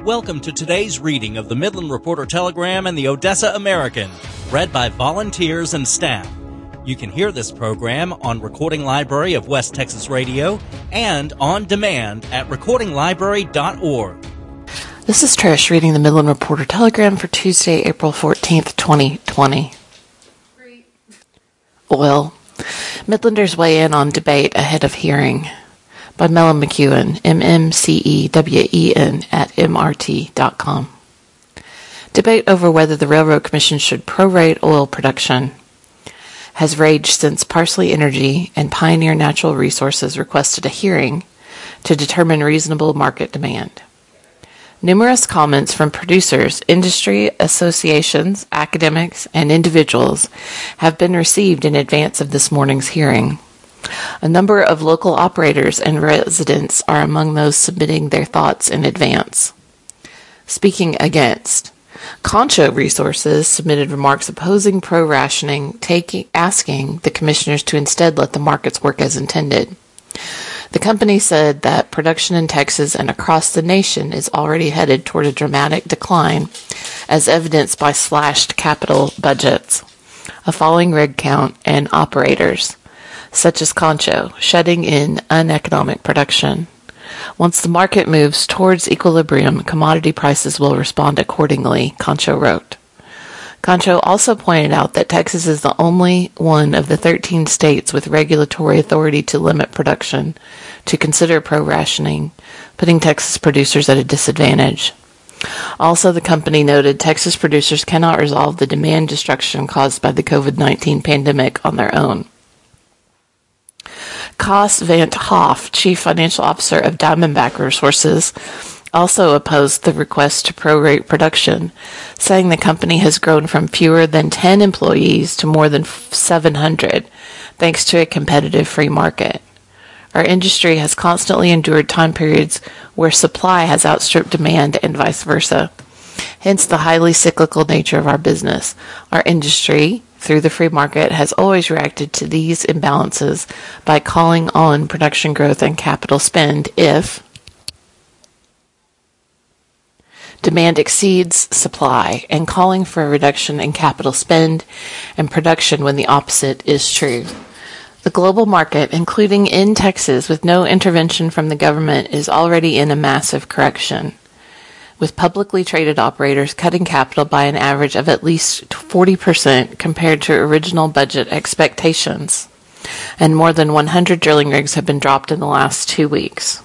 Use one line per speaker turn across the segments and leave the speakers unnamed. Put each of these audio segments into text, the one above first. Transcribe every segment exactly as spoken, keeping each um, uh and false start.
Welcome to today's reading of the Midland Reporter-Telegram and the Odessa American, read by volunteers and staff. You can hear this program on Recording Library of West Texas Radio and on demand at recording library dot org.
This is Trish reading the Midland Reporter-Telegram for Tuesday, April fourteenth, twenty twenty. Great. Well, Midlanders weigh in on debate ahead of hearing. By Mellon McEwen, M M C E W E N at M R T dot com. Debate over whether the Railroad Commission should prorate oil production has raged since Parsley Energy and Pioneer Natural Resources requested a hearing to determine reasonable market demand. Numerous comments from producers, industry associations, academics, and individuals have been received in advance of this morning's hearing. A number of local operators and residents are among those submitting their thoughts in advance. Speaking against, Concho Resources submitted remarks opposing pro-rationing, taking, asking the commissioners to instead let the markets work as intended. The company said that production in Texas and across the nation is already headed toward a dramatic decline, as evidenced by slashed capital budgets, a falling rig count, and operators such as Concho, shutting in uneconomic production. Once the market moves towards equilibrium, commodity prices will respond accordingly, Concho wrote. Concho also pointed out that Texas is the only one of the thirteen states with regulatory authority to limit production to consider pro-rationing, putting Texas producers at a disadvantage. Also, the company noted Texas producers cannot resolve the demand destruction caused by the covid nineteen pandemic on their own. Koss Van't Hoff, Chief Financial Officer of Diamondback Resources, also opposed the request to prorate production, saying the company has grown from fewer than ten employees to more than seven hundred, thanks to a competitive free market. Our industry has constantly endured time periods where supply has outstripped demand and vice versa. Hence the highly cyclical nature of our business. Our industry, through the free market, has always reacted to these imbalances by calling on production growth and capital spend if demand exceeds supply, and calling for a reduction in capital spend and production when the opposite is true. The global market, including in Texas, with no intervention from the government, is already in a massive correction, with publicly traded operators cutting capital by an average of at least forty percent compared to original budget expectations, and more than one hundred drilling rigs have been dropped in the last two weeks.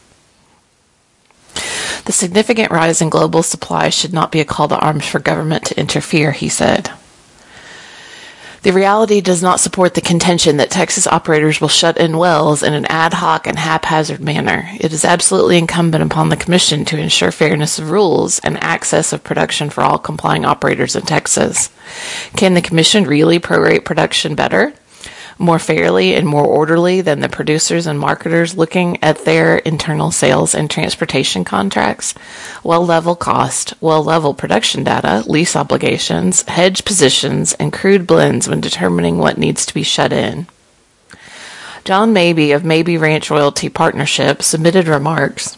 The significant rise in global supply should not be a call to arms for government to interfere, he said. The reality does not support the contention that Texas operators will shut in wells in an ad hoc and haphazard manner. It is absolutely incumbent upon the Commission to ensure fairness of rules and access of production for all complying operators in Texas. Can the Commission really prorate production better, more fairly, and more orderly than the producers and marketers looking at their internal sales and transportation contracts, well-level cost, well-level production data, lease obligations, hedge positions, and crude blends when determining what needs to be shut in? John Mabee of Mabee Ranch Royalty Partnership submitted remarks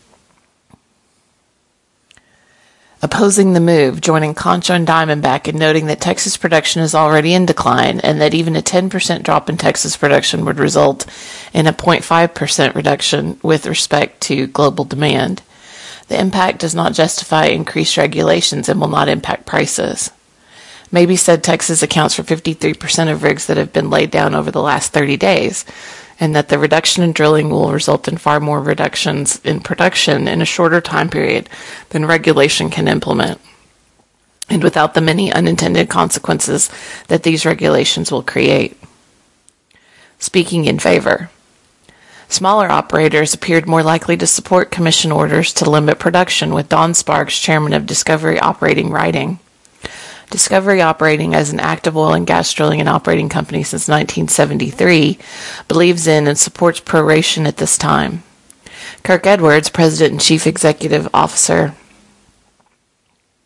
opposing the move, joining Concho and Diamondback in noting that Texas production is already in decline and that even a ten percent drop in Texas production would result in a zero point five percent reduction with respect to global demand. The impact does not justify increased regulations and will not impact prices. Mabee said Texas accounts for fifty-three percent of rigs that have been laid down over the last thirty days, and that the reduction in drilling will result in far more reductions in production in a shorter time period than regulation can implement, and without the many unintended consequences that these regulations will create. Speaking in favor, smaller operators appeared more likely to support commission orders to limit production, with Don Sparks, chairman of Discovery Operating, writing, Discovery Operating, as an active oil and gas drilling and operating company since nineteen seventy-three, believes in and supports proration at this time. Kirk Edwards, President and Chief Executive Officer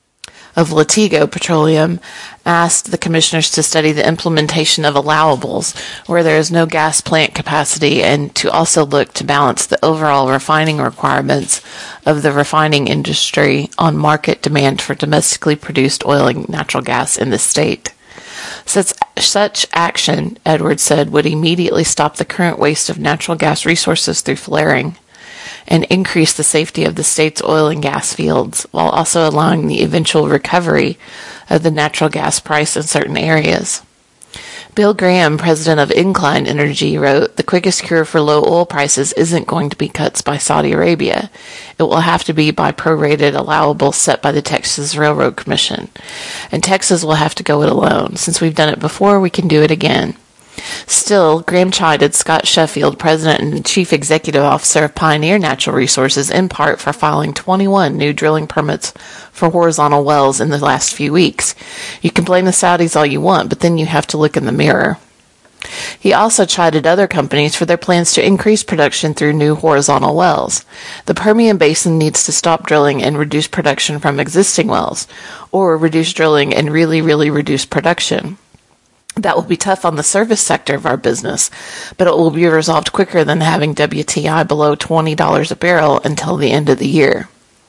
of Latigo Petroleum asked the commissioners to study the implementation of allowables where there is no gas plant capacity and to also look to balance the overall refining requirements of the refining industry on market demand for domestically produced oil and natural gas in the state. Such, such action, Edwards said, would immediately stop the current waste of natural gas resources through flaring and increase the safety of the state's oil and gas fields, while also allowing the eventual recovery of the natural gas price in certain areas. Bill Graham, president of Incline Energy, wrote, "The quickest cure for low oil prices isn't going to be cuts by Saudi Arabia. It will have to be by prorated allowables set by the Texas Railroad Commission. And Texas will have to go it alone. Since we've done it before, we can do it again." Still, Graham chided Scott Sheffield, president and chief executive officer of Pioneer Natural Resources, in part for filing twenty-one new drilling permits for horizontal wells in the last few weeks. You can blame the Saudis all you want, but then you have to look in the mirror. He also chided other companies for their plans to increase production through new horizontal wells. The Permian Basin needs to stop drilling and reduce production from existing wells, or reduce drilling and really, really reduce production. That will be tough on the service sector of our business, but it will be resolved quicker than having W T I below twenty dollars a barrel until the end of the year.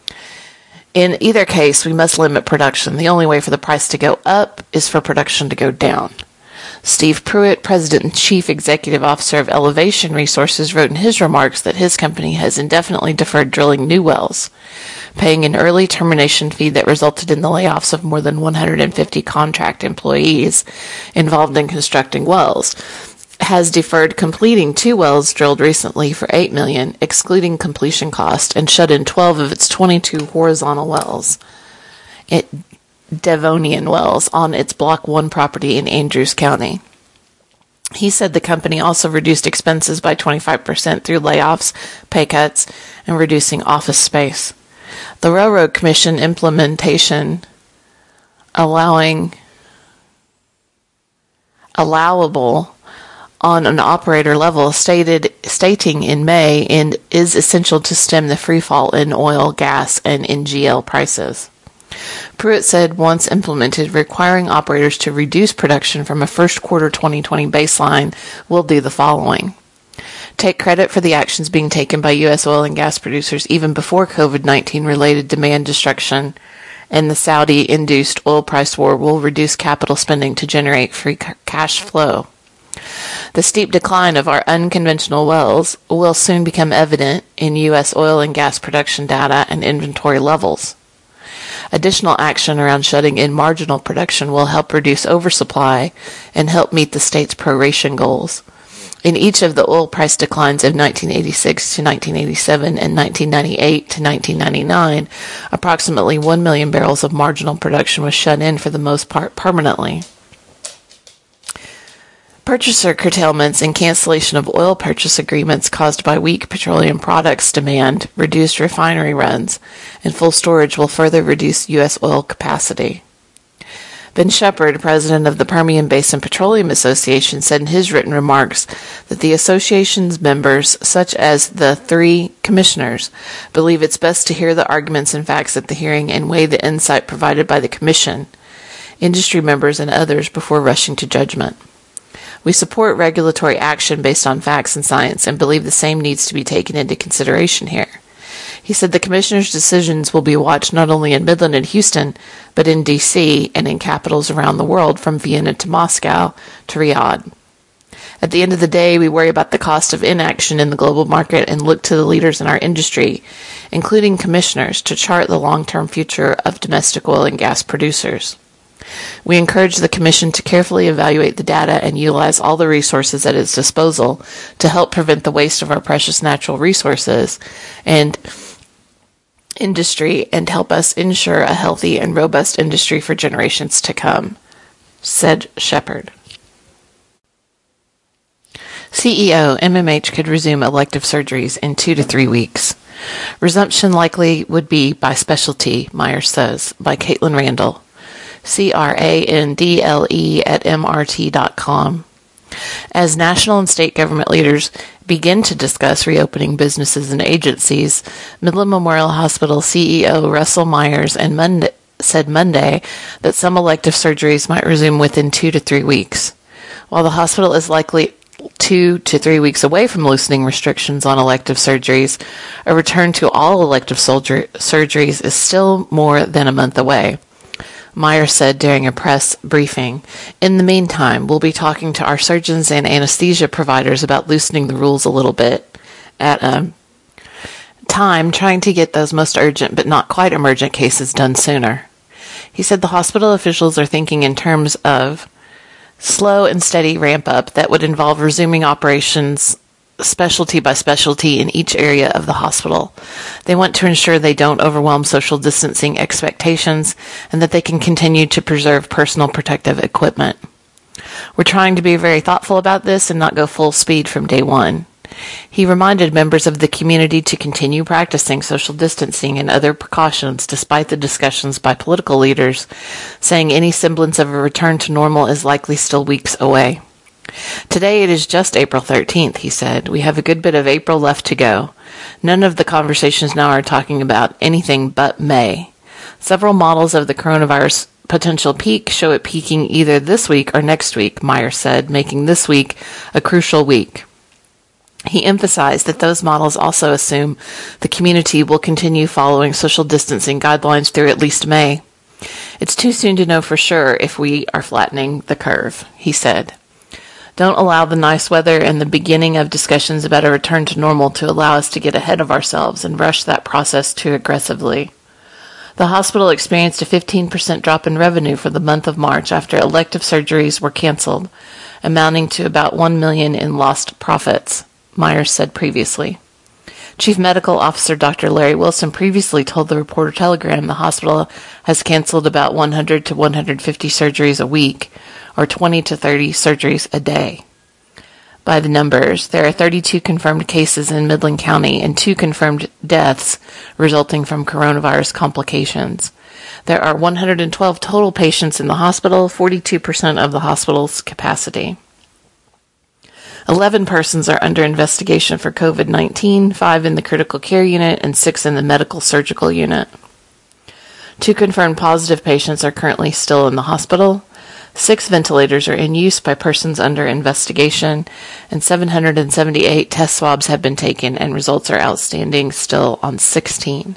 In either case, we must limit production. The only way for the price to go up is for production to go down. Steve Pruitt, president and chief executive officer of Elevation Resources, wrote in his remarks that his company has indefinitely deferred drilling new wells, paying an early termination fee that resulted in the layoffs of more than one hundred fifty contract employees involved in constructing wells, has deferred completing two wells drilled recently for eight million dollars, excluding completion cost, and shut in twelve of its twenty-two horizontal wells. It Devonian wells on its Block one property in Andrews County. He said the company also reduced expenses by twenty-five percent through layoffs, pay cuts, and reducing office space. The Railroad Commission implementation allowing allowable on an operator level stated stating in May and is essential to stem the free fall in oil, gas, and N G L prices. Pruitt said once implemented, requiring operators to reduce production from a first quarter twenty twenty baseline will do the following. Take credit for the actions being taken by U S oil and gas producers even before COVID nineteen related demand destruction, and the Saudi-induced oil price war will reduce capital spending to generate free cash flow. The steep decline of our unconventional wells will soon become evident in U S oil and gas production data and inventory levels. Additional action around shutting in marginal production will help reduce oversupply and help meet the state's proration goals. In each of the oil price declines of nineteen eighty-six to nineteen eighty-seven and nineteen ninety-eight to nineteen ninety-nine, approximately one million barrels of marginal production was shut in for the most part permanently. Purchaser curtailments and cancellation of oil purchase agreements caused by weak petroleum products demand, reduced refinery runs, and full storage will further reduce U S oil capacity. Ben Shepard, president of the Permian Basin Petroleum Association, said in his written remarks that the association's members, such as the three commissioners, believe it's best to hear the arguments and facts at the hearing and weigh the insight provided by the commission, industry members, and others before rushing to judgment. We support regulatory action based on facts and science and believe the same needs to be taken into consideration here. He said the commissioner's decisions will be watched not only in Midland and Houston, but in D C and in capitals around the world from Vienna to Moscow to Riyadh. At the end of the day, we worry about the cost of inaction in the global market and look to the leaders in our industry, including commissioners, to chart the long-term future of domestic oil and gas producers. We encourage the Commission to carefully evaluate the data and utilize all the resources at its disposal to help prevent the waste of our precious natural resources and industry and help us ensure a healthy and robust industry for generations to come, said Shepard. C E O, M M H could resume elective surgeries in two to three weeks. Resumption likely would be by specialty, Myers says, by Caitlin Randall. C R A N D L E at M R T dot com. As national and state government leaders begin to discuss reopening businesses and agencies, Midland Memorial Hospital C E O Russell Myers and Monday, said Monday that some elective surgeries might resume within two to three weeks. While the hospital is likely two to three weeks away from loosening restrictions on elective surgeries, a return to all elective soldier- surgeries is still more than a month away. Meyer said during a press briefing, "In the meantime, we'll be talking to our surgeons and anesthesia providers about loosening the rules a little bit at a time, trying to get those most urgent but not quite emergent cases done sooner." He said the hospital officials are thinking in terms of slow and steady ramp up that would involve resuming operations specialty by specialty in each area of the hospital. They want to ensure they don't overwhelm social distancing expectations and that they can continue to preserve personal protective equipment. "We're trying to be very thoughtful about this and not go full speed from day one." He reminded members of the community to continue practicing social distancing and other precautions despite the discussions by political leaders, saying any semblance of a return to normal is likely still weeks away. "Today it is just April thirteenth, he said. "We have a good bit of April left to go. None of the conversations now are talking about anything but May. Several models of the coronavirus potential peak show it peaking either this week or next week," Meyer said, making this week a crucial week. He emphasized that those models also assume the community will continue following social distancing guidelines through at least May. "It's too soon to know for sure if we are flattening the curve," he said. "Don't allow the nice weather and the beginning of discussions about a return to normal to allow us to get ahead of ourselves and rush that process too aggressively." The hospital experienced a fifteen percent drop in revenue for the month of March after elective surgeries were canceled, amounting to about one million dollars in lost profits, Myers said previously. Chief Medical Officer Doctor Larry Wilson previously told the Reporter-Telegram the hospital has canceled about one hundred to one hundred fifty surgeries a week, or twenty to thirty surgeries a day. By the numbers, there are thirty-two confirmed cases in Midland County and two confirmed deaths resulting from coronavirus complications. There are one hundred twelve total patients in the hospital, forty-two percent of the hospital's capacity. Eleven persons are under investigation for COVID nineteen, five in the critical care unit and six in the medical surgical unit. Two confirmed positive patients are currently still in the hospital. Six ventilators are in use by persons under investigation, and seven hundred seventy-eight test swabs have been taken, and results are outstanding still on sixteen.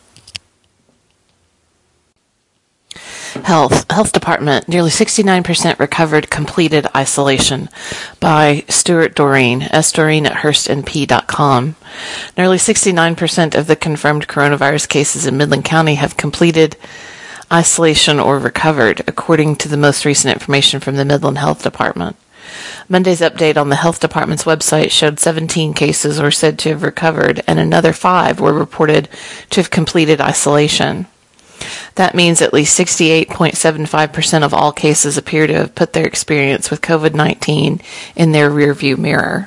Health. Health Department. Nearly sixty-nine percent recovered completed isolation by Stuart Doreen, S. Doreen at Hearst N P dot com. Nearly sixty-nine percent of the confirmed coronavirus cases in Midland County have completed isolation or recovered, according to the most recent information from the Midland Health Department. Monday's update on the Health Department's website showed seventeen cases were said to have recovered, and another five were reported to have completed isolation. That means at least sixty-eight point seven five percent of all cases appear to have put their experience with COVID nineteen in their rearview mirror.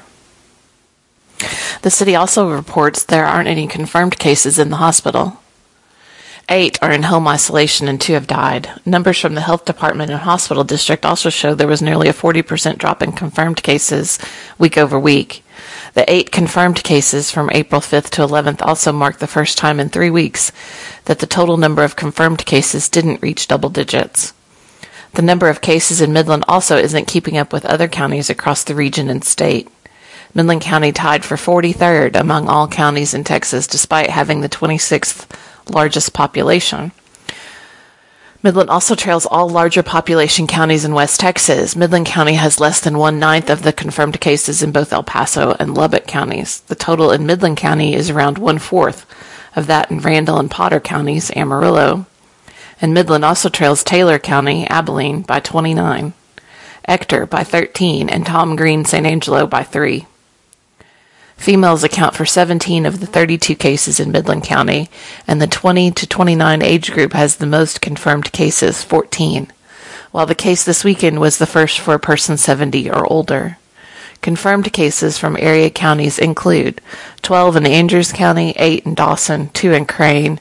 The city also reports there aren't any confirmed cases in the hospital. Eight are in home isolation and two have died. Numbers from the health department and hospital district also show there was nearly a forty percent drop in confirmed cases week over week. The eight confirmed cases from April fifth to eleventh also marked the first time in three weeks that the total number of confirmed cases didn't reach double digits. The number of cases in Midland also isn't keeping up with other counties across the region and state. Midland County tied for forty-third among all counties in Texas, despite having the twenty-sixth largest population. Midland also trails all larger population counties in West Texas. Midland County has less than one-ninth of the confirmed cases in both El Paso and Lubbock counties. The total in Midland County is around one-fourth of that in Randall and Potter counties, Amarillo. And Midland also trails Taylor County, Abilene, by twenty-nine, Ector by thirteen, and Tom Green, San Angelo by three. Females account for seventeen of the thirty-two cases in Midland County, and the twenty to twenty-nine age group has the most confirmed cases, fourteen, while the case this weekend was the first for a person seventy or older. Confirmed cases from area counties include twelve in Andrews County, eight in Dawson, two in Crane,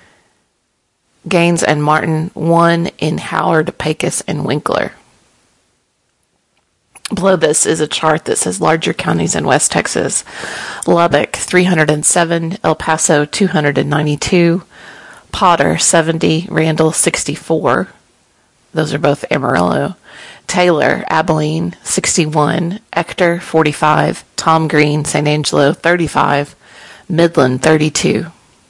Gaines and Martin, one in Howard, Pecos, and Winkler. Below this is a chart that says larger counties in West Texas. Lubbock, three hundred seven, El Paso, two hundred ninety-two, Potter, seventy, Randall, sixty-four. Those are both Amarillo. Taylor, Abilene, sixty-one. Ector, forty-five. Tom Green, Saint Angelo, thirty-five. Midland, thirty-two.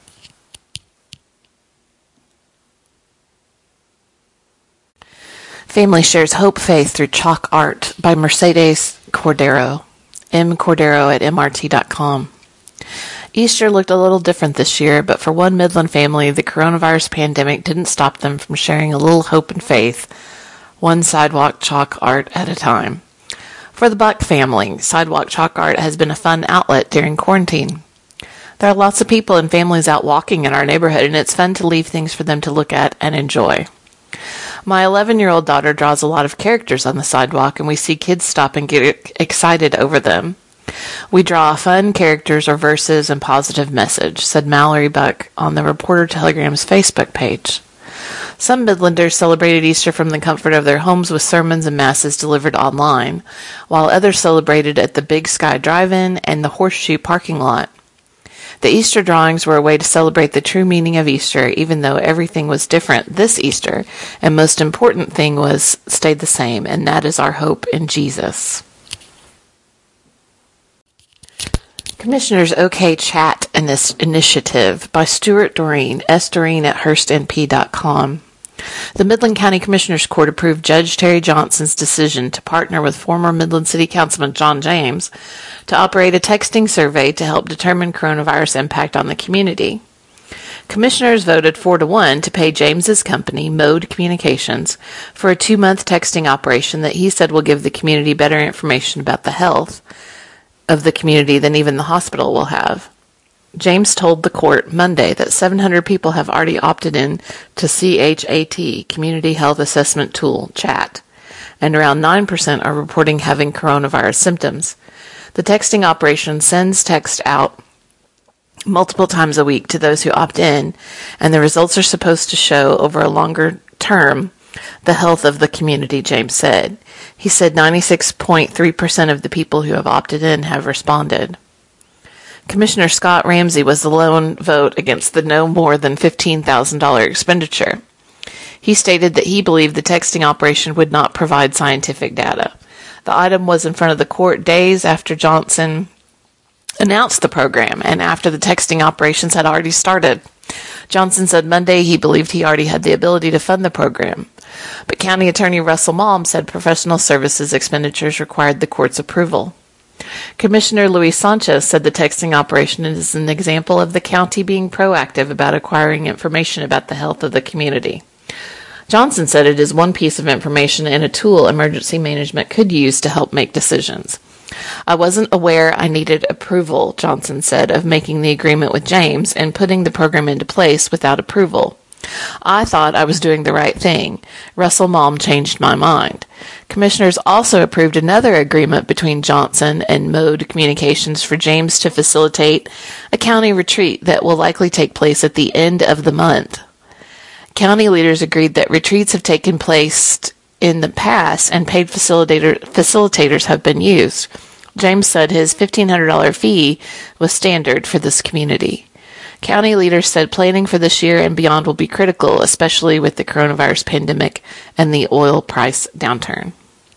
Family shares hope faith through chalk art by Mercedes Cordero. M. Cordero at M R T dot com. Easter looked a little different this year, but for one Midland family, the coronavirus pandemic didn't stop them from sharing a little hope and faith, one sidewalk chalk art at a time. For the Buck family, sidewalk chalk art has been a fun outlet during quarantine. There are lots of people and families out walking in our neighborhood, and it's fun to leave things for them to look at and enjoy. My eleven-year-old daughter draws a lot of characters on the sidewalk, and we see kids stop and get excited over them. We draw fun characters or verses and positive message, said Mallory Buck on the Reporter Telegram's Facebook page. Some Midlanders celebrated Easter from the comfort of their homes with sermons and masses delivered online, while others celebrated at the Big Sky Drive-In and the Horseshoe parking lot. The Easter drawings were a way to celebrate the true meaning of Easter, even though everything was different this Easter, and most important thing was stayed the same, and that is our hope in Jesus. Commissioners OK Chat in this initiative by Stuart Doreen, S. Doreen at Hearst N P dot com. The Midland County Commissioners Court approved Judge Terry Johnson's decision to partner with former Midland City Councilman John James to operate a texting survey to help determine coronavirus impact on the community. Commissioners voted four to one to pay James's company, Mode Communications, for a two-month texting operation that he said will give the community better information about the health of the community than even the hospital will have. James told the court Monday that seven hundred people have already opted in to C H A T, Community Health Assessment Tool, chat, and around nine percent are reporting having coronavirus symptoms. The texting operation sends text out multiple times a week to those who opt in, and the results are supposed to show over a longer term the health of the community, James said. He said ninety-six point three percent of the people who have opted in have responded. Commissioner Scott Ramsey was the lone vote against the no more than fifteen thousand dollars expenditure. He stated that he believed the texting operation would not provide scientific data. The item was in front of the court days after Johnson announced the program and after the texting operations had already started. Johnson said Monday he believed he already had the ability to fund the program. But County Attorney Russell Malm said professional services expenditures required the court's approval. Commissioner Luis Sanchez said the texting operation is an example of the county being proactive about acquiring information about the health of the community. Johnson said it is one piece of information and a tool emergency management could use to help make decisions. I wasn't aware I needed approval, Johnson said, of making the agreement with James and putting the program into place without approval. I thought I was doing the right thing. Russell Malm changed my mind. Commissioners also approved another agreement between Johnson and Mode Communications for James to facilitate a county retreat that will likely take place at the end of the month. County leaders agreed that retreats have taken place in the past and paid facilitator, facilitators have been used. James said his fifteen hundred dollars fee was standard for this community. County leaders said planning for this year and beyond will be critical, especially with the coronavirus pandemic and the oil price downturn.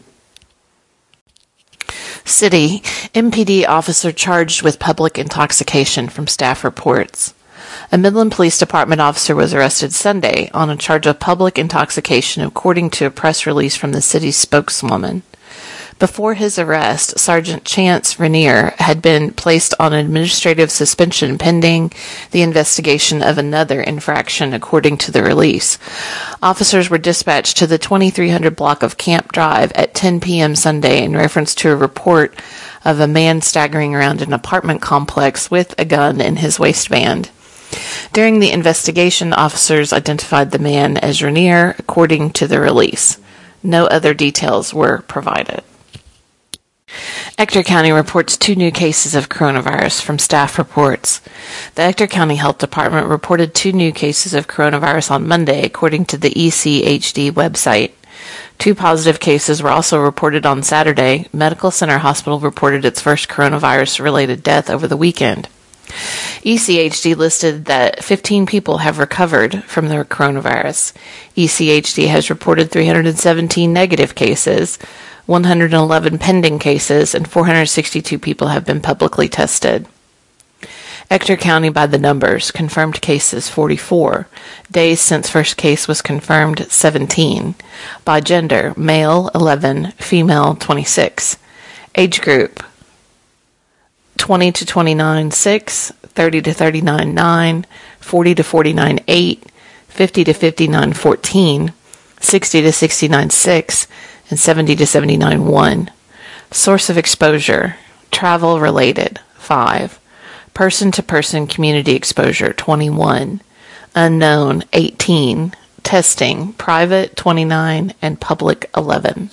City, M P D officer charged with public intoxication from staff reports. A Midland Police Department officer was arrested Sunday on a charge of public intoxication, according to a press release from the city's spokeswoman. Before his arrest, Sergeant Chance Rainier had been placed on administrative suspension pending the investigation of another infraction, according to the release. Officers were dispatched to the twenty-three hundred block of Camp Drive at ten p.m. Sunday in reference to a report of a man staggering around an apartment complex with a gun in his waistband. During the investigation, officers identified the man as Rainier, according to the release. No other details were provided. Ector County reports two new cases of coronavirus from staff reports. The Ector County Health Department reported two new cases of coronavirus on Monday, according to the E C H D website. Two positive cases were also reported on Saturday. Medical Center Hospital reported its first coronavirus-related death over the weekend. E C H D listed that fifteen people have recovered from the coronavirus. E C H D has reported three hundred seventeen negative cases, one hundred eleven pending cases, and four hundred sixty-two people have been publicly tested. Ector County by the numbers, confirmed cases forty-four, days since first case was confirmed seventeen, by gender, male eleven, female twenty-six, age group twenty to twenty-nine six, thirty to thirty-nine nine, forty to forty-nine eight, fifty to fifty-nine fourteen, sixty to sixty-nine six, and seventy to seventy-nine one. Source of exposure, travel related, five. Person-to-person community exposure, twenty-one. Unknown, eighteen. Testing, private, twenty-nine, and public, eleven.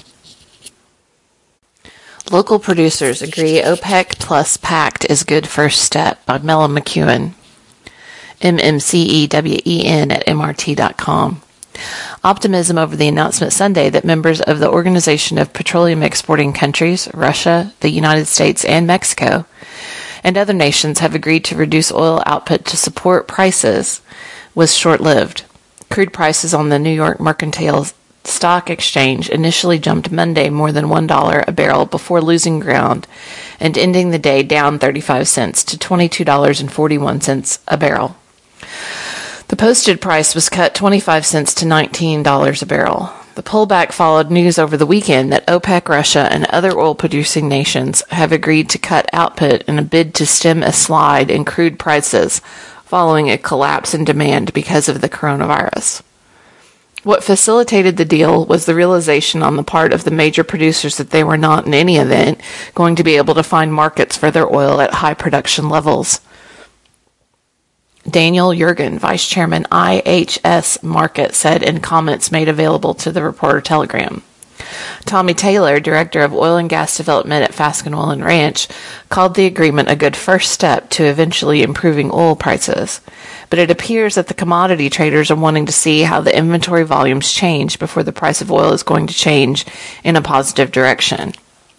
Local producers agree OPEC plus pact is good first step, by Mella McEwen. M M C E W E N at M R T dot com. Optimism over the announcement Sunday that members of the Organization of Petroleum Exporting Countries, Russia, the United States, and Mexico, and other nations have agreed to reduce oil output to support prices was short-lived. Crude prices on the New York Mercantile Stock Exchange initially jumped Monday more than one dollar a barrel before losing ground and ending the day down thirty-five cents to twenty-two dollars and forty-one cents a barrel. The posted price was cut twenty-five cents to nineteen dollars a barrel. The pullback followed news over the weekend that OPEC, Russia, and other oil-producing nations have agreed to cut output in a bid to stem a slide in crude prices following a collapse in demand because of the coronavirus. What facilitated the deal was the realization on the part of the major producers that they were not, in any event, going to be able to find markets for their oil at high production levels. Daniel Yergin, Vice Chairman, I H S Market, said in comments made available to the Reporter Telegram. Tommy Taylor, Director of Oil and Gas Development at Fasken Oil and Ranch, called the agreement a good first step to eventually improving oil prices. But it appears that the commodity traders are wanting to see how the inventory volumes change before the price of oil is going to change in a positive direction.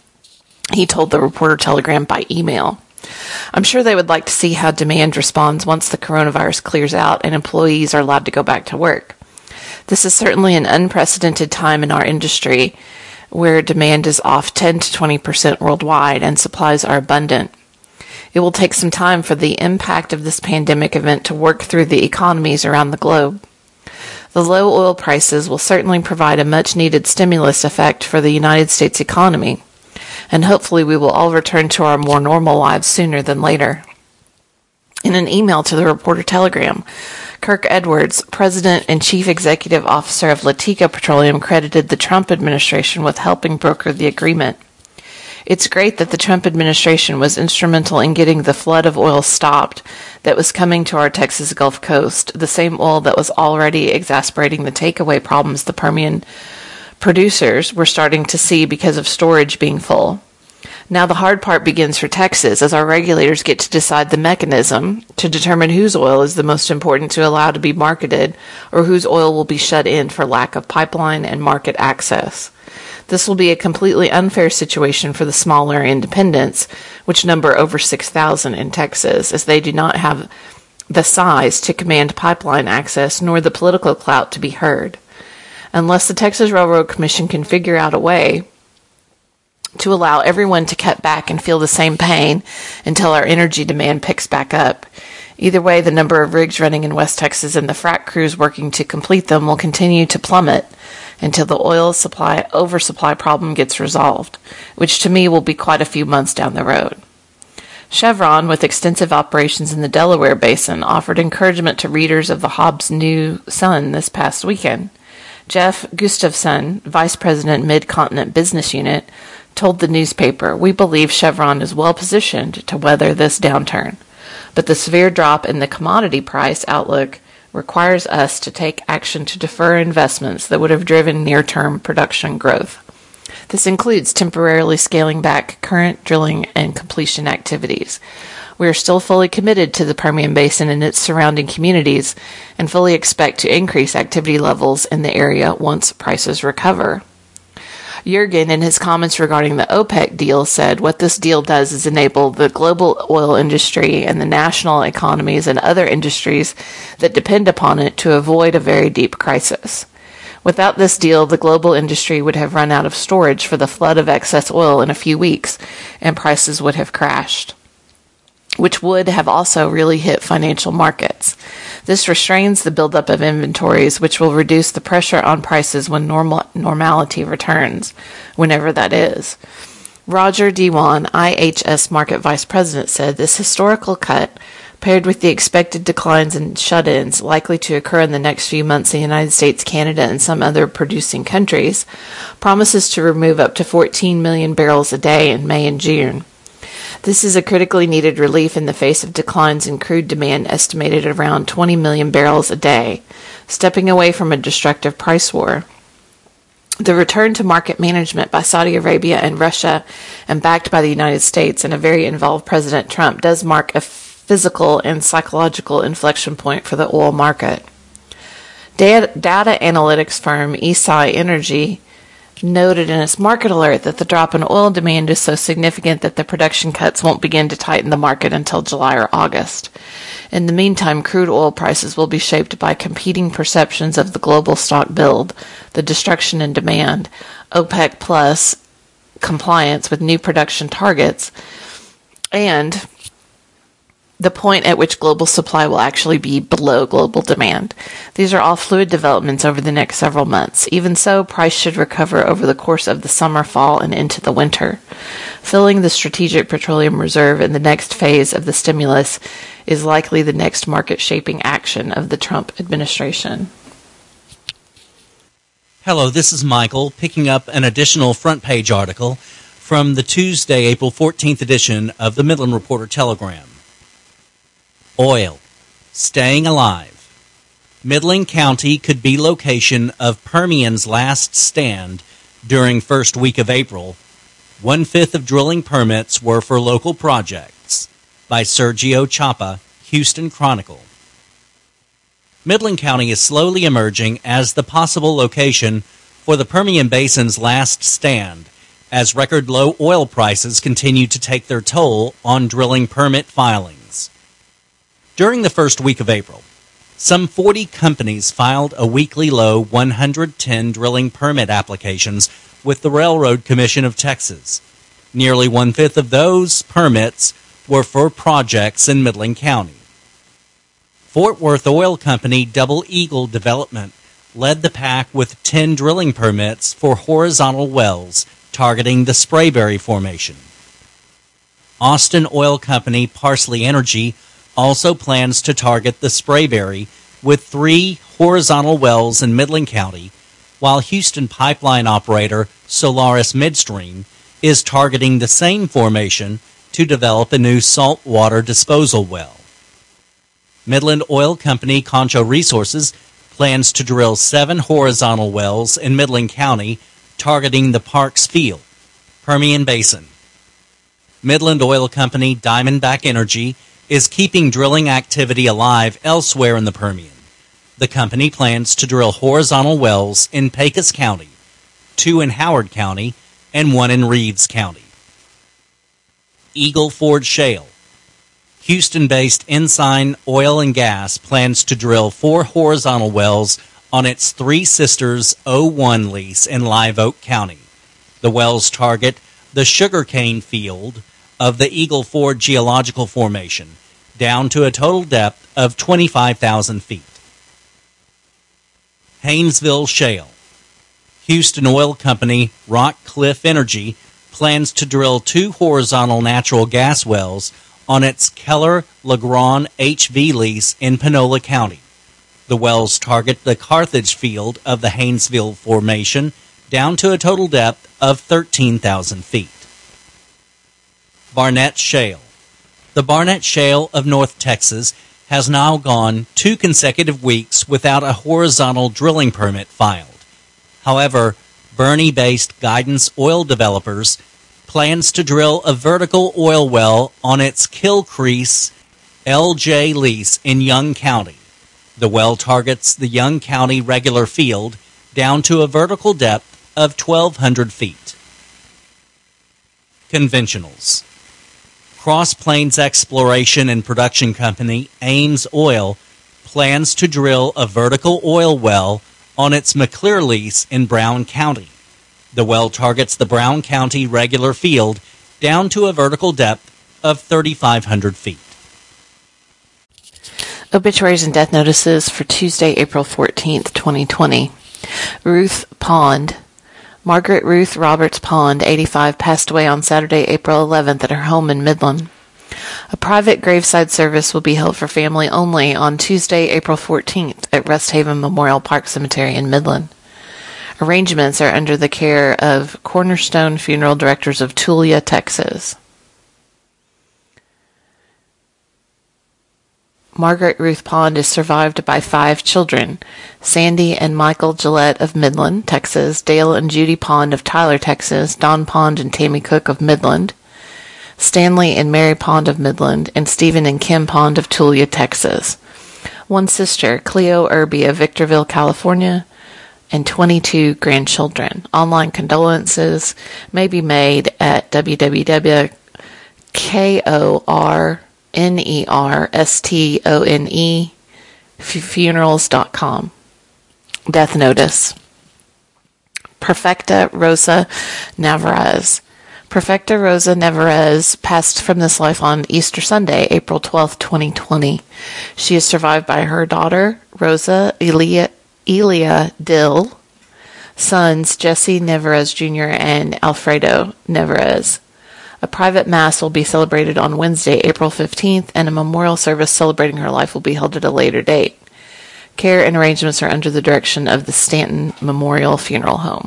He told the Reporter Telegram by email. I'm sure they would like to see how demand responds once the coronavirus clears out and employees are allowed to go back to work. This is certainly an unprecedented time in our industry where demand is off ten to twenty percent worldwide and supplies are abundant. It will take some time for the impact of this pandemic event to work through the economies around the globe. The low oil prices will certainly provide a much-needed stimulus effect for the United States economy, and hopefully we will all return to our more normal lives sooner than later. In an email to the Reporter Telegram, Kirk Edwards, President and Chief Executive Officer of Latika Petroleum, credited the Trump administration with helping broker the agreement. It's great that the Trump administration was instrumental in getting the flood of oil stopped that was coming to our Texas Gulf Coast, the same oil that was already exacerbating the takeaway problems the Permian producers were starting to see because of storage being full. Now the hard part begins for Texas as our regulators get to decide the mechanism to determine whose oil is the most important to allow to be marketed or whose oil will be shut in for lack of pipeline and market access. This will be a completely unfair situation for the smaller independents, which number over six thousand in Texas, as they do not have the size to command pipeline access nor the political clout to be heard. Unless the Texas Railroad Commission can figure out a way to allow everyone to cut back and feel the same pain until our energy demand picks back up. Either way, the number of rigs running in West Texas and the frac crews working to complete them will continue to plummet until the oil supply oversupply problem gets resolved, which to me will be quite a few months down the road. Chevron, with extensive operations in the Delaware Basin, offered encouragement to readers of the Hobbs New Sun this past weekend. Jeff Gustafson, Vice President, Mid-Continent Business Unit, told the newspaper, "We believe Chevron is well positioned to weather this downturn, but the severe drop in the commodity price outlook requires us to take action to defer investments that would have driven near-term production growth. This includes temporarily scaling back current drilling and completion activities. We are still fully committed to the Permian Basin and its surrounding communities and fully expect to increase activity levels in the area once prices recover." Yergin, in his comments regarding the OPEC deal, said what this deal does is enable the global oil industry and the national economies and other industries that depend upon it to avoid a very deep crisis. Without this deal, the global industry would have run out of storage for the flood of excess oil in a few weeks, and prices would have crashed, which would have also really hit financial markets. This restrains the buildup of inventories, which will reduce the pressure on prices when normal normality returns, whenever that is. Roger Dewan, I H S Market Vice President, said this historical cut, paired with the expected declines in shut-ins likely to occur in the next few months in the United States, Canada, and some other producing countries, promises to remove up to fourteen million barrels a day in May and June. This is a critically needed relief in the face of declines in crude demand estimated at around twenty million barrels a day, stepping away from a destructive price war. The return to market management by Saudi Arabia and Russia, and backed by the United States and a very involved President Trump, does mark a physical and psychological inflection point for the oil market. Data, data analytics firm Esai Energy noted in its market alert that the drop in oil demand is so significant that the production cuts won't begin to tighten the market until July or August. In the meantime, crude oil prices will be shaped by competing perceptions of the global stock build, the destruction in demand, OPEC Plus compliance with new production targets, and the point at which global supply will actually be below global demand. These are all fluid developments over the next several months. Even so, price should recover over the course of the summer, fall, and into the winter. Filling the Strategic Petroleum Reserve in the next phase of the stimulus is likely the next market-shaping action of the Trump administration.
Hello, this is Michael, picking up an additional front-page article from the Tuesday, April fourteenth edition of the Midland Reporter Telegram. Oil, staying alive. Midland County could be location of Permian's last stand during first week of April. One-fifth of drilling permits were for local projects. By Sergio Chapa, Houston Chronicle. Midland County is slowly emerging as the possible location for the Permian Basin's last stand, as record low oil prices continue to take their toll on drilling permit filings. During the first week of April, some forty companies filed a weekly low one hundred ten drilling permit applications with the Railroad Commission of Texas. Nearly one-fifth of those permits were for projects in Midland County. Fort Worth oil company Double Eagle Development led the pack with ten drilling permits for horizontal wells targeting the Sprayberry Formation. Austin oil company Parsley Energy also plans to target the Sprayberry with three horizontal wells in Midland County, while Houston pipeline operator Solaris Midstream is targeting the same formation to develop a new saltwater disposal well. Midland Oil Company Concho Resources plans to drill seven horizontal wells in Midland County targeting the Parks Field, Permian Basin. Midland Oil Company Diamondback Energy is keeping drilling activity alive elsewhere in the Permian. The company plans to drill horizontal wells in Pecos County, two in Howard County, and one in Reeves County. Eagle Ford Shale. Houston-based Ensign Oil and Gas plans to drill four horizontal wells on its Three Sisters oh one lease in Live Oak County. The wells target the sugarcane field of the Eagle Ford geological formation, down to a total depth of twenty-five thousand feet. Haynesville Shale. Houston oil company Rock Cliff Energy plans to drill two horizontal natural gas wells on its Keller-LeGrand H V lease in Panola County. The wells target the Carthage field of the Haynesville Formation, down to a total depth of thirteen thousand feet. Barnett Shale. The Barnett Shale of North Texas has now gone two consecutive weeks without a horizontal drilling permit filed. However, Bernie-based Guidance Oil Developers plans to drill a vertical oil well on its Kilcrease L J lease in Young County. The well targets the Young County regular field down to a vertical depth of twelve hundred feet. Conventionals. Cross Plains Exploration and Production Company, Ames Oil, plans to drill a vertical oil well on its McClure lease in Brown County. The well targets the Brown County regular field down to a vertical depth of thirty-five hundred feet.
Obituaries and death notices for Tuesday, April fourteenth, twenty twenty. Ruth Pond. Margaret Ruth Roberts Pond, eighty-five, passed away on Saturday, April eleventh at her home in Midland. A private graveside service will be held for family only on Tuesday, April fourteenth at Rest Haven Memorial Park Cemetery in Midland. Arrangements are under the care of Cornerstone Funeral Directors of Tulia, Texas. Margaret Ruth Pond is survived by five children: Sandy and Michael Gillette of Midland, Texas; Dale and Judy Pond of Tyler, Texas; Don Pond and Tammy Cook of Midland; Stanley and Mary Pond of Midland; and Stephen and Kim Pond of Tulia, Texas. One sister, Cleo Irby of Victorville, California, and twenty-two grandchildren. Online condolences may be made at w w w dot kornerstone funerals dot com. Death notice. Perfecta Rosa Navarez. Perfecta Rosa Navarez passed from this life on Easter Sunday, April twelfth, twenty twenty. She is survived by her daughter, Rosa Elia, Elia Dill, sons Jesse Navarez Junior and Alfredo Navarez. A private mass will be celebrated on Wednesday, April fifteenth, and a memorial service celebrating her life will be held at a later date. Care and arrangements are under the direction of the Stanton Memorial Funeral Home.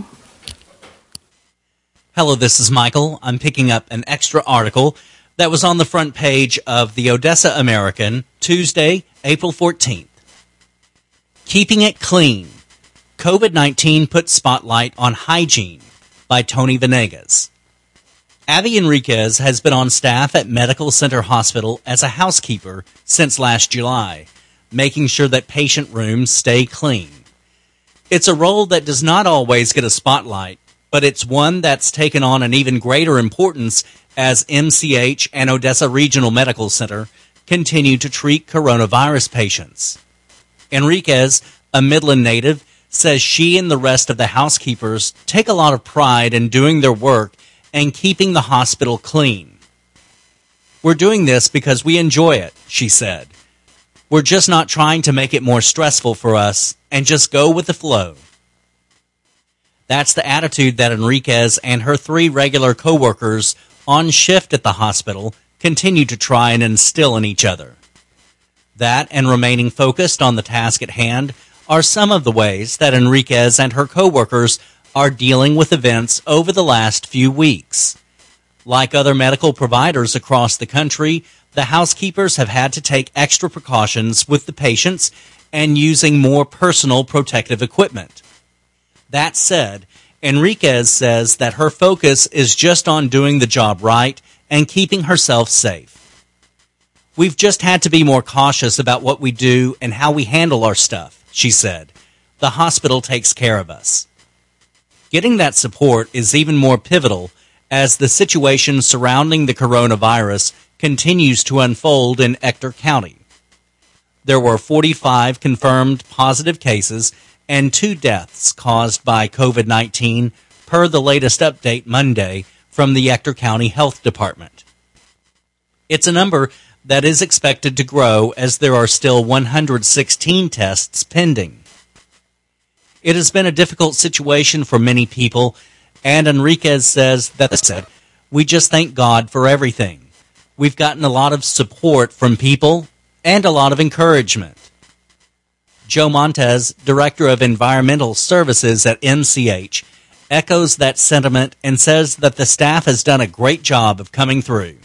Hello, this is Michael. I'm picking up an extra article that was on the front page of the Odessa American, Tuesday, April fourteenth. Keeping It Clean. COVID nineteen puts spotlight on hygiene by Tony Venegas. Abby Enriquez has been on staff at Medical Center Hospital as a housekeeper since last July, making sure that patient rooms stay clean. It's a role that does not always get a spotlight, but it's one that's taken on an even greater importance as M C H and Odessa Regional Medical Center continue to treat coronavirus patients. Enriquez, a Midland native, says she and the rest of the housekeepers take a lot of pride in doing their work and keeping the hospital clean. We're doing this because we enjoy it, she said. We're just not trying to make it more stressful for us and just go with the flow. That's the attitude that Enriquez and her three regular co-workers on shift at the hospital continue to try and instill in each other. That and remaining focused on the task at hand are some of the ways that Enriquez and her co-workers are dealing with events over the last few weeks. Like other medical providers across the country, the housekeepers have had to take extra precautions with the patients and using more personal protective equipment. That said, Enriquez says that her focus is just on doing the job right and keeping herself safe. We've just had to be more cautious about what we do and how we handle our stuff, she said. The hospital takes care of us. Getting that support is even more pivotal as the situation surrounding the coronavirus continues to unfold in Ector County. There were forty-five confirmed positive cases and two deaths caused by COVID nineteen per the latest update Monday from the Ector County Health Department. It's a number that is expected to grow as there are still one hundred sixteen tests pending. It has been a difficult situation for many people, and Enriquez says that said, we just thank God for everything. We've gotten a lot of support from people and a lot of encouragement. Joe Montez, Director of Environmental Services at M C H, echoes that sentiment and says that the staff has done a great job of coming through.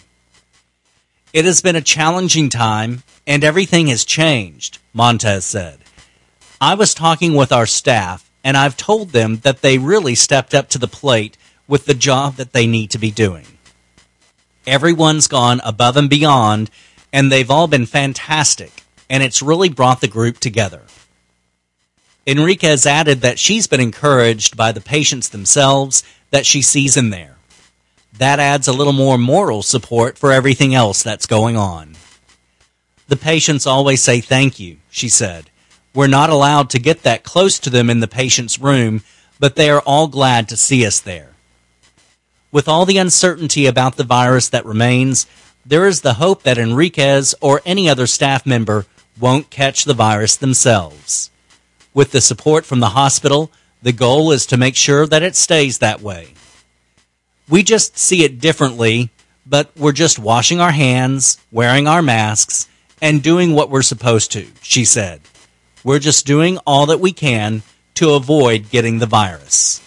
It has been a challenging time, and everything has changed, Montez said. I was talking with our staff, and I've told them that they really stepped up to the plate with the job that they need to be doing. Everyone's gone above and beyond, and they've all been fantastic, and it's really brought the group together. Enriquez added that she's been encouraged by the patients themselves that she sees in there. That adds a little more moral support for everything else that's going on. The patients always say thank you, she said. We're not allowed to get that close to them in the patient's room, but they are all glad to see us there. With all the uncertainty about the virus that remains, there is the hope that Enriquez or any other staff member won't catch the virus themselves. With the support from the hospital, the goal is to make sure that it stays that way. We just see it differently, but we're just washing our hands, wearing our masks, and doing what we're supposed to, she said. We're just doing all that we can to avoid getting the virus.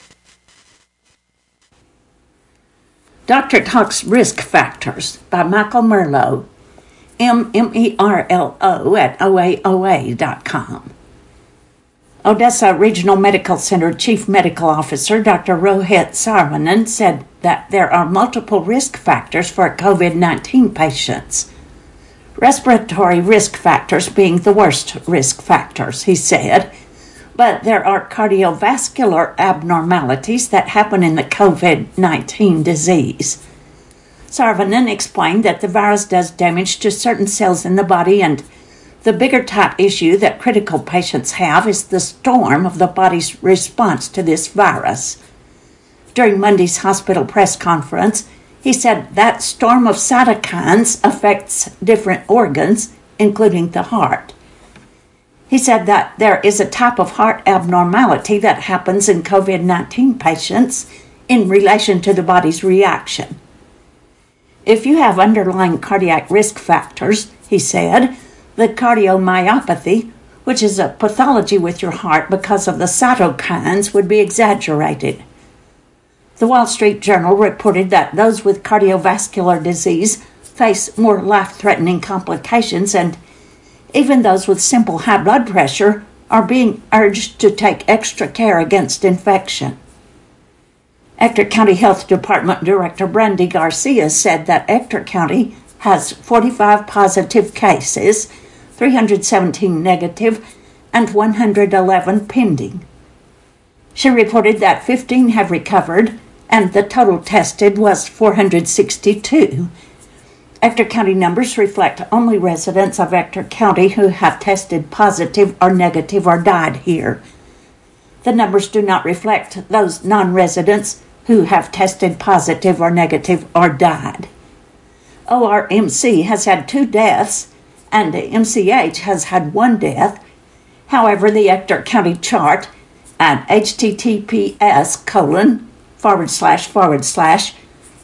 Doctor Talks Risk Factors by Michael Merlo, M E R L O at O A O A dot com. Odessa Regional Medical Center Chief Medical Officer Doctor Rohit Saravanan said that there are multiple risk factors for COVID nineteen patients. Respiratory risk factors being the worst risk factors, he said, but there are cardiovascular abnormalities that happen in the COVID nineteen disease. Saravanan explained that the virus does damage to certain cells in the body, and the bigger type issue that critical patients have is the storm of the body's response to this virus. During Monday's hospital press conference, he said that storm of cytokines affects different organs, including the heart. He said that there is a type of heart abnormality that happens in COVID nineteen patients in relation to the body's reaction. If you have underlying cardiac risk factors, he said, the cardiomyopathy, which is a pathology with your heart because of the cytokines, would be exaggerated. The Wall Street Journal reported that those with cardiovascular disease face more life-threatening complications, and even those with simple high blood pressure are being urged to take extra care against infection. Ector County Health Department Director Brandy Garcia said that Ector County has forty-five positive cases, three hundred seventeen negative, and one hundred eleven pending. She reported that fifteen have recovered, and the total tested was four hundred sixty-two. Ector County numbers reflect only residents of Ector County who have tested positive or negative or died here. The numbers do not reflect those non-residents who have tested positive or negative or died. O R M C has had two deaths, and M C H has had one death. However, the Ector County chart at https colon forward slash forward slash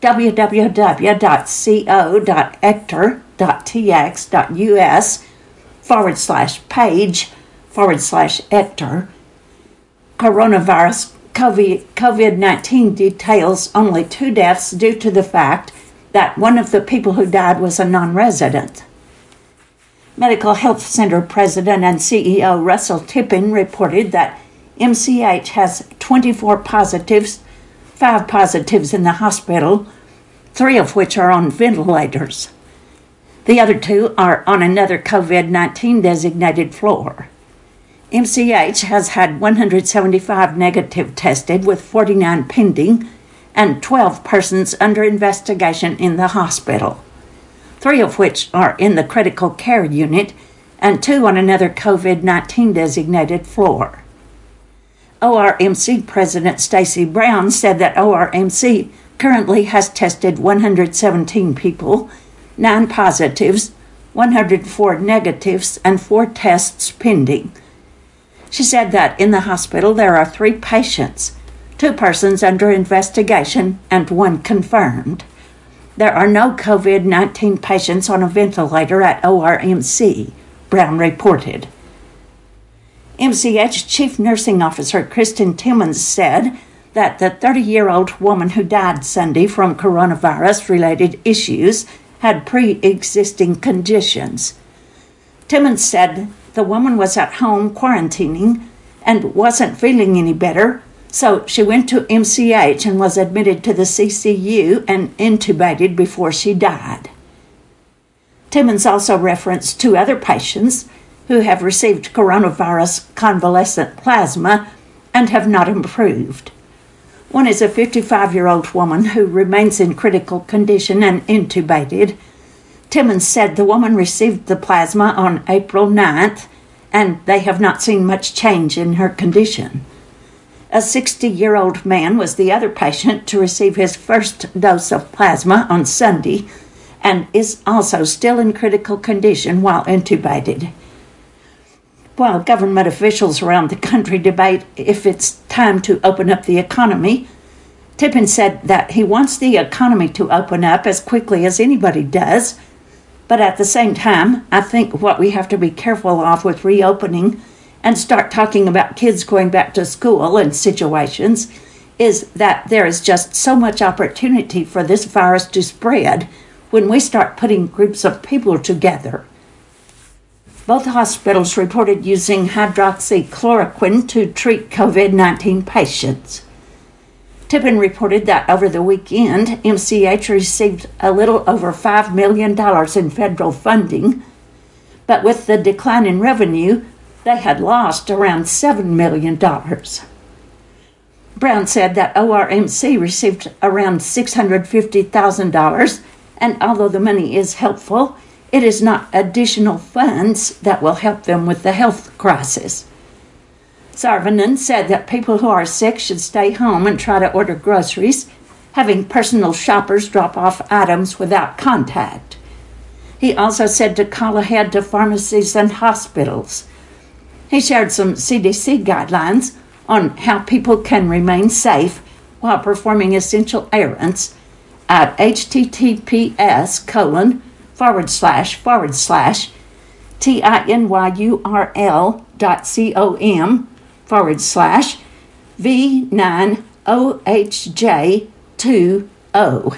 www.co.ector.tx.us forward slash page forward slash Ector. Coronavirus COVID nineteen details only two deaths due to the fact that one of the people who died was a non-resident. Medical Health Center President and C E O Russell Tippin reported that M C H has twenty-four positives, five positives in the hospital, three of which are on ventilators. The other two are on another COVID nineteen designated floor. M C H has had one hundred seventy-five negative tested with forty-nine pending and twelve persons under investigation in the hospital, three of which are in the critical care unit and two on another COVID nineteen designated floor. O R M C President Stacy Brown said that O R M C currently has tested one hundred seventeen people, nine positives, one hundred four negatives, and four tests pending. She said that in the hospital there are three patients, two persons under investigation, and one confirmed. There are no COVID nineteen patients on a ventilator at O R M C, Brown reported. M C H Chief Nursing Officer Kristen Timmons said that the thirty-year-old woman who died Sunday from coronavirus-related issues had pre-existing conditions. Timmons said the woman was at home quarantining and wasn't feeling any better, so she went to M C H and was admitted to the C C U and intubated before she died. Timmons also referenced two other patients who have received coronavirus convalescent plasma and have not improved. One is a fifty-five-year-old woman who remains in critical condition and intubated. Timmons said the woman received the plasma on April ninth, and they have not seen much change in her condition. A sixty-year-old man was the other patient to receive his first dose of plasma on Sunday and is also still in critical condition while intubated. While government officials around the country debate if it's time to open up the economy, Tippins said that he wants the economy to open up as quickly as anybody does, but at the same time, I think what we have to be careful of with reopening and start talking about kids going back to school and situations is that there is just so much opportunity for this virus to spread when we start putting groups of people together. Both hospitals reported using hydroxychloroquine to treat COVID nineteen patients. Tippin reported that over the weekend, M C H received a little over five million dollars in federal funding, but with the decline in revenue, they had lost around seven million dollars. Brown said that O R M C received around six hundred fifty thousand dollars, and although the money is helpful, it is not additional funds that will help them with the health crisis. Sarvanan said that people who are sick should stay home and try to order groceries, having personal shoppers drop off items without contact. He also said to call ahead to pharmacies and hospitals. He shared some C D C guidelines on how people can remain safe while performing essential errands at https colon forward slash forward slash tinyrl dot com forward slash V nine O H J two O.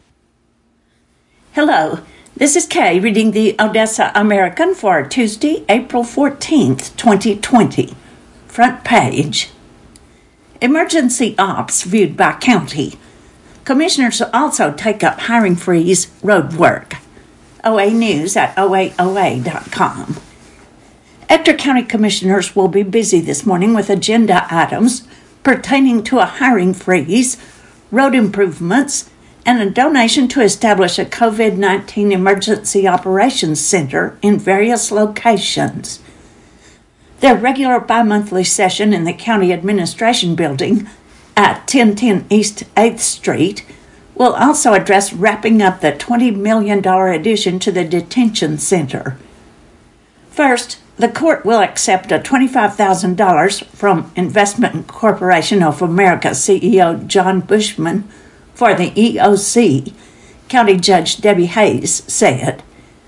Hello, this is Kay reading the Odessa American for Tuesday, April fourteenth, twenty twenty. Front page. Emergency ops viewed by county. Commissioners also take up hiring freeze road work. O A News at O A O A dot com. Ector County Commissioners will be busy this morning with agenda items pertaining to a hiring freeze, road improvements, and a donation to establish a COVID nineteen Emergency Operations Center in various locations. Their regular bi-monthly session in the County Administration Building at ten ten East eighth Street will also address wrapping up the twenty million dollars addition to the detention center. First, the court will accept a twenty-five thousand dollars from Investment Corporation of America C E O John Bushman for the E O C, County Judge Debbie Hayes said.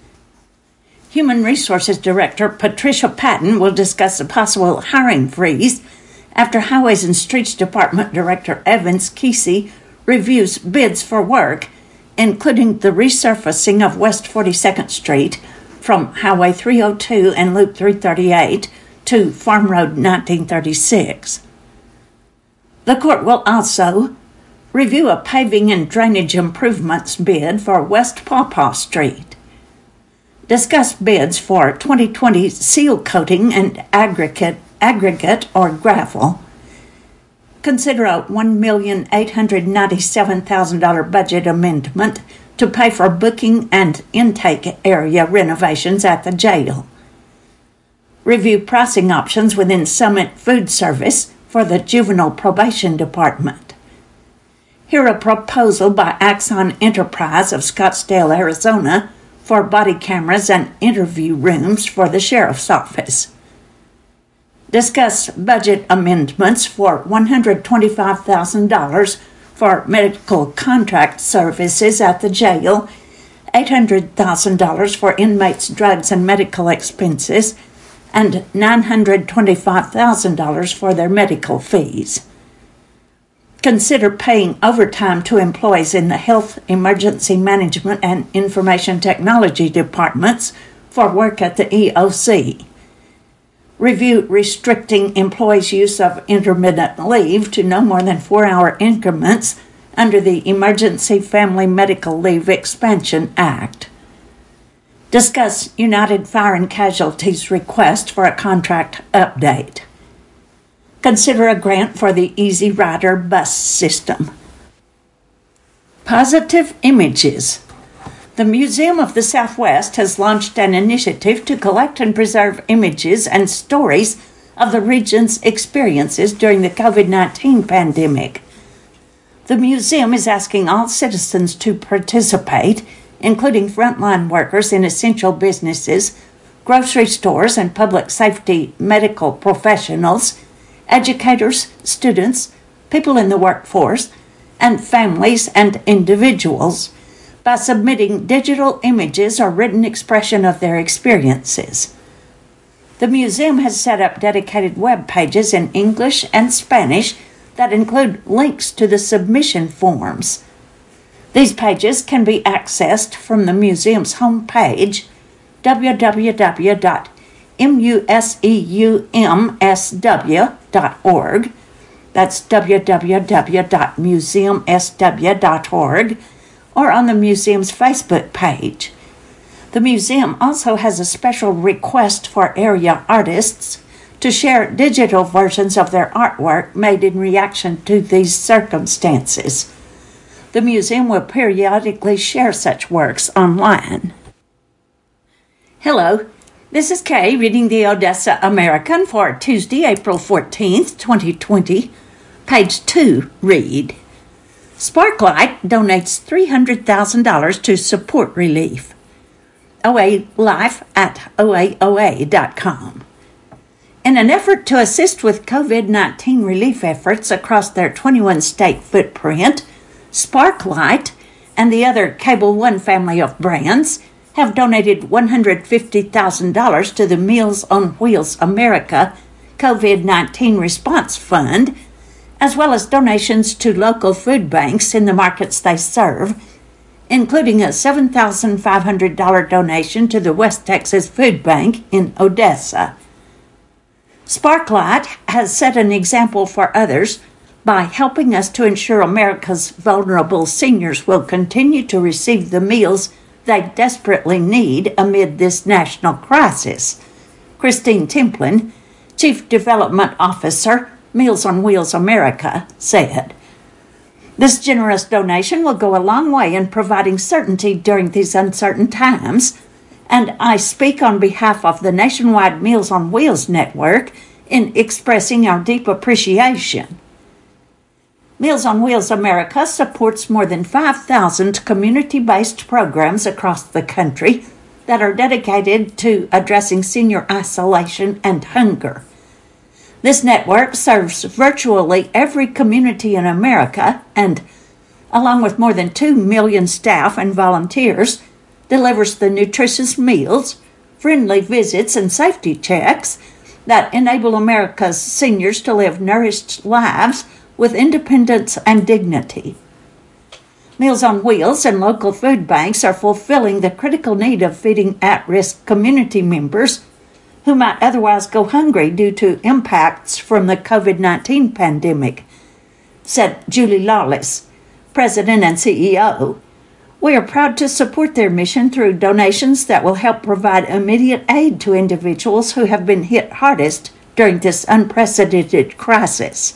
Human Resources Director Patricia Patton will discuss a possible hiring freeze after Highways and Streets Department Director Evans Kesey reviews bids for work, including the resurfacing of West forty-second Street from Highway three oh two and Loop three thirty-eight to Farm Road nineteen thirty-six. The court will also review a paving and drainage improvements bid for West Pawpaw Street, discuss bids for twenty twenty seal coating and aggregate, aggregate or gravel, consider a one million eight hundred ninety-seven thousand dollars budget amendment to pay for booking and intake area renovations at the jail, review pricing options within Summit Food Service for the Juvenile Probation Department, hear a proposal by Axon Enterprise of Scottsdale, Arizona for body cameras and interview rooms for the Sheriff's Office, discuss budget amendments for one hundred twenty-five thousand dollars for medical contract services at the jail, eight hundred thousand dollars for inmates' drugs and medical expenses, and nine hundred twenty-five thousand dollars for their medical fees. Consider paying overtime to employees in the Health, Emergency Management, and Information Technology departments for work at the E O C. Review restricting employees' use of intermittent leave to no more than four-hour increments under the Emergency Family Medical Leave Expansion Act. Discuss United Fire and Casualty's request for a contract update. Consider a grant for the Easy Rider bus system. Positive images. The Museum of the Southwest has launched an initiative to collect and preserve images and stories of the region's experiences during the covid nineteen pandemic. The museum is asking all citizens to participate, including frontline workers in essential businesses, grocery stores and public safety medical professionals, educators, students, people in the workforce, and families and individuals, by submitting digital images or written expression of their experiences. The museum has set up dedicated web pages in English and Spanish that include links to the submission forms. These pages can be accessed from the museum's homepage, w w w dot museumsw dot org. That's w w w dot museum s w dot org, or on the museum's Facebook page. The museum also has a special request for area artists to share digital versions of their artwork made in reaction to these circumstances. The museum will periodically share such works online. Hello, this is Kay reading the Odessa American for Tuesday, April fourteenth, twenty twenty. Page two, read. Sparklight donates three hundred thousand dollars to support relief. O A Life at O A O A dot com. In an effort to assist with covid nineteen relief efforts across their twenty-one state footprint, Sparklight and the other Cable One family of brands have donated one hundred fifty thousand dollars to the Meals on Wheels America covid nineteen Response Fund, as well as donations to local food banks in the markets they serve, including a seven thousand five hundred dollars donation to the West Texas Food Bank in Odessa. Sparklight has set an example for others by helping us to ensure America's vulnerable seniors will continue to receive the meals they desperately need amid this national crisis. Christine Templin, Chief Development Officer, Meals on Wheels America, said. This generous donation will go a long way in providing certainty during these uncertain times, and I speak on behalf of the nationwide Meals on Wheels network in expressing our deep appreciation. Meals on Wheels America supports more than five thousand community-based programs across the country that are dedicated to addressing senior isolation and hunger. This network serves virtually every community in America and, along with more than two million staff and volunteers, delivers the nutritious meals, friendly visits, and safety checks that enable America's seniors to live nourished lives with independence and dignity. Meals on Wheels and local food banks are fulfilling the critical need of feeding at-risk community members who might otherwise go hungry due to impacts from the covid nineteen pandemic, said Julie Lawless, President and C E O. We are proud to support their mission through donations that will help provide immediate aid to individuals who have been hit hardest during this unprecedented crisis.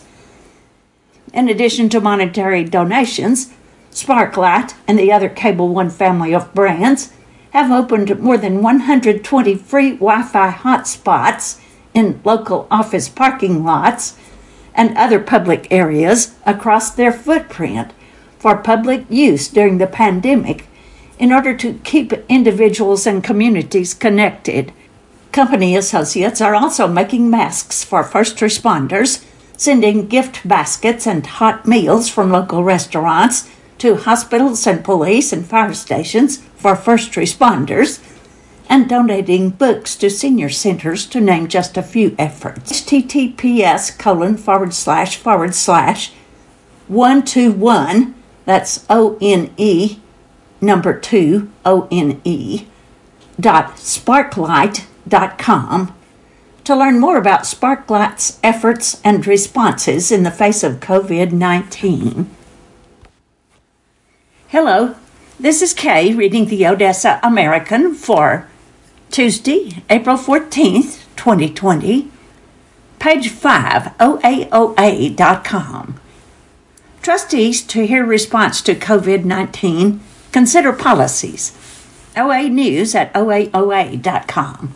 In addition to monetary donations, Sparklight and the other Cable One family of brands have opened more than one hundred twenty free Wi-Fi hotspots in local office parking lots and other public areas across their footprint for public use during the pandemic in order to keep individuals and communities connected. Company associates are also making masks for first responders, sending gift baskets and hot meals from local restaurants to hospitals and police and fire stations for first responders, and donating books to senior centers, to name just a few efforts. https colon forward slash forward slash one two one, that's O N E, number two, O N E, dot sparklight dot com to learn more about Sparklight's efforts and responses in the face of covid nineteen. Hello, This is Kay reading the Odessa American for Tuesday, April fourteenth, twenty twenty. Page five, O A O A dot com. Trustees to hear response to COVID nineteen consider policies. O A News at O A O A dot com.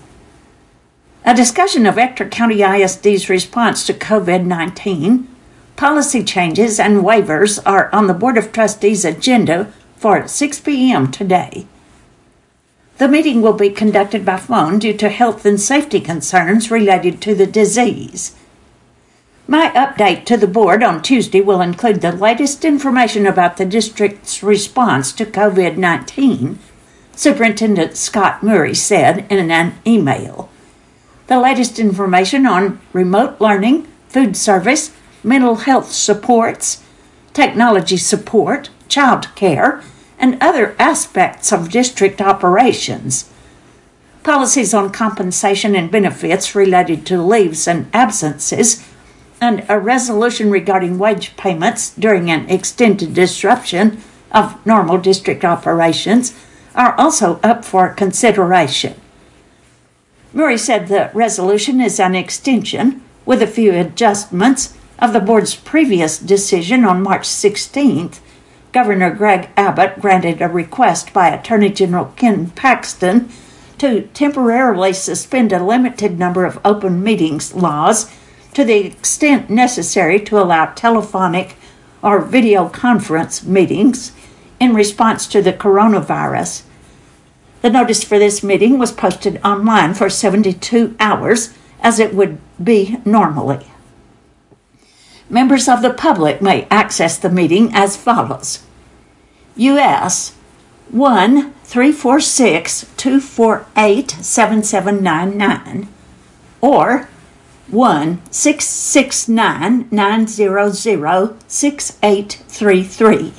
A discussion of Ector County I S D's response to COVID nineteen, policy changes, and waivers are on the Board of Trustees' agenda for six p.m. today. The meeting will be conducted by phone due to health and safety concerns related to the disease. My update to the board on Tuesday will include the latest information about the district's response to COVID nineteen, Superintendent Scott Murray said in an email. The latest information on remote learning, food service, mental health supports, technology support, child care, and other aspects of district operations. Policies on compensation and benefits related to leaves and absences, and a resolution regarding wage payments during an extended disruption of normal district operations are also up for consideration. Murray said the resolution is an extension, with a few adjustments, of the board's previous decision on March sixteenth. Governor Greg Abbott granted a request by Attorney General Ken Paxton to temporarily suspend a limited number of open meetings laws to the extent necessary to allow telephonic or video conference meetings in response to the coronavirus. The notice for this meeting was posted online for seventy-two hours, as it would be normally. Members of the public may access the meeting as follows. U S one three four six, two four eight, seven seven nine nine or one six six nine, nine zero zero, six eight three three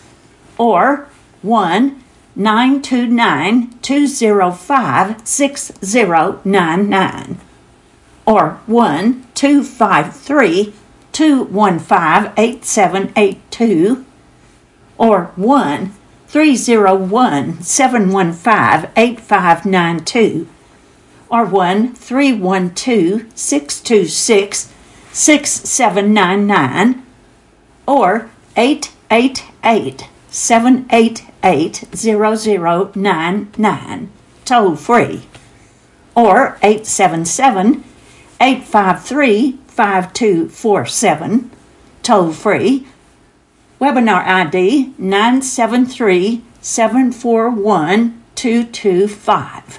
or one nine two nine, two zero five, six zero nine nine or one two five three, two one five, eight seven eight two or one three zero one, seven one five, eight five nine two or one three one two, six two six, six seven nine nine or eight eight eight, seven eight eight, zero zero nine nine, toll free, or eight seven seven, eight five three, five two four seven, toll free, webinar I D nine seven three, seven four one, two two five.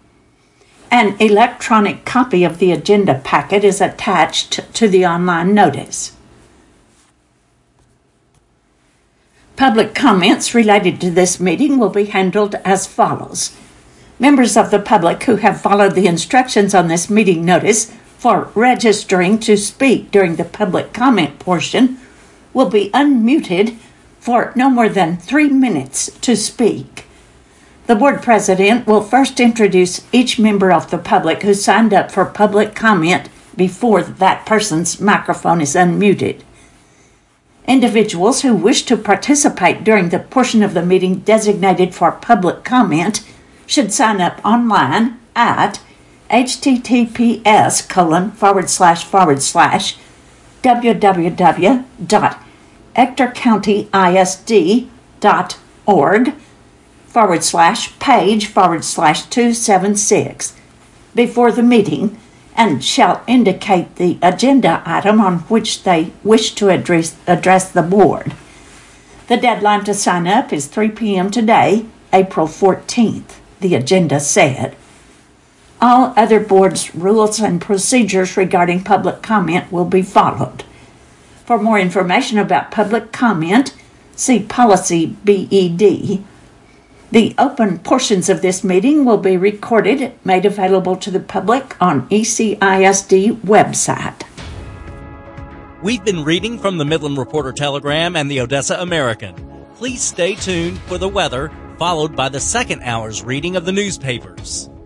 An electronic copy of the agenda packet is attached to the online notice. Public comments related to this meeting will be handled as follows. Members of the public who have followed the instructions on this meeting notice for registering to speak during the public comment portion will be unmuted for no more than three minutes to speak. The board president will first introduce each member of the public who signed up for public comment before that person's microphone is unmuted. Individuals who wish to participate during the portion of the meeting designated for public comment should sign up online at https colon forward slash forward slash www dot ectorcountyisd.org forward slash page forward slash 276 before the meeting and shall indicate the agenda item on which they wish to address, address the board. The deadline to sign up is three p.m. today, April fourteenth, the agenda said. All other board's rules and procedures regarding public comment will be followed. For more information about public comment, see Policy B E D. The open portions of this meeting will be recorded, made available to the public on E C I S D website.
We've been reading from the Midland Reporter Telegram and the Odessa American. Please stay tuned for the weather, followed by the second hour's reading of the newspapers.